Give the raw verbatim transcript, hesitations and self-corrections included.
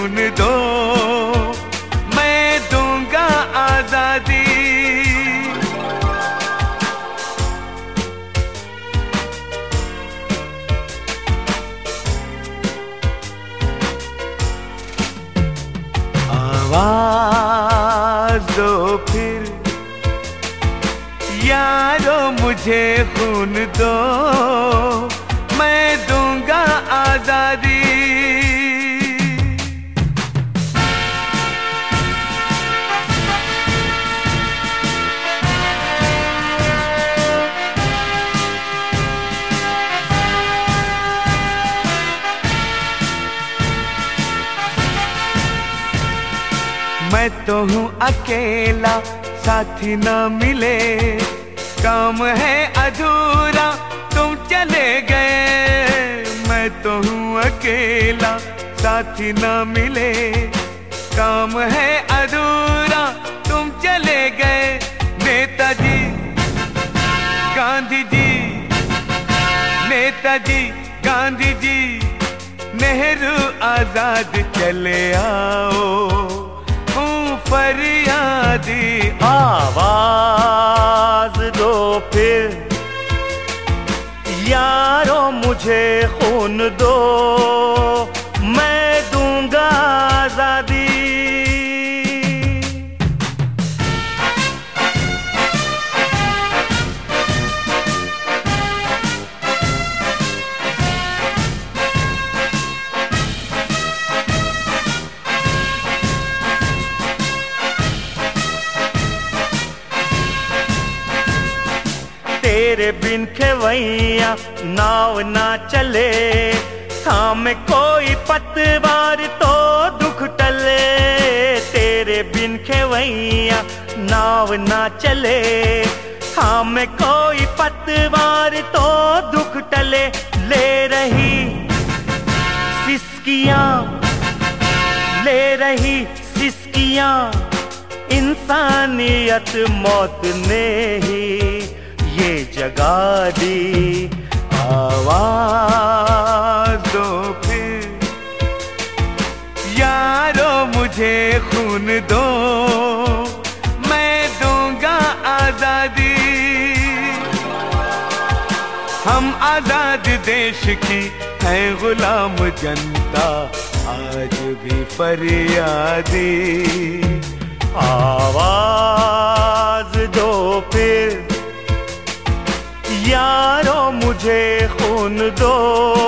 खून दो, मैं दूंगा आजादी। आवाज दो फिर यारो मुझे खून दो, मैं दूंगा आजादी। मैं तो हूँ अकेला, साथी न मिले, काम है अधूरा, तुम चले गए। मैं तो हूँ अकेला, साथी न मिले, काम है अधूरा, तुम चले गए। नेताजी गांधी जी, नेताजी गांधी जी, नेहरू आजाद चले आओ, फरियादी। आवाज दो फिर यारो मुझे खून दो, मैं दूंगा आजादी। तेरे बिन खेवैया नाव ना चले, थामे कोई पतवार तो दुख टले। तेरे बिन खेवैया नाव ना चले, थामे कोई पतवार तो दुख टले। ले रही सिसकियां, ले रही सिसकियां, इंसानियत मौत ने ही ये जगा दी। आवाज दो फिर यारो मुझे खून दो, मैं दूंगा आजादी। हम आजाद देश की है गुलाम जनता, आज भी फरियादी। आवाज दो फिर यारो मुझे खून दो,